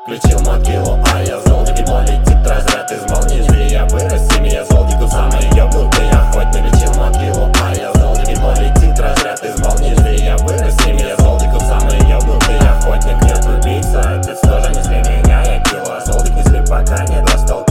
Включил могилу, а я зол, дерьмо летит разряд из молнии. Жди, я вырос, семья золдиков, самый ёбнутый охотник. Включил могилу, а я зол, дерьмо летит разряд из молнии. Жди, я вырос, семья золдиков, самый ёбнутый охотник. Нет убийца, отец тоже не для меня, я килла. Золдик не спит, пока не достал.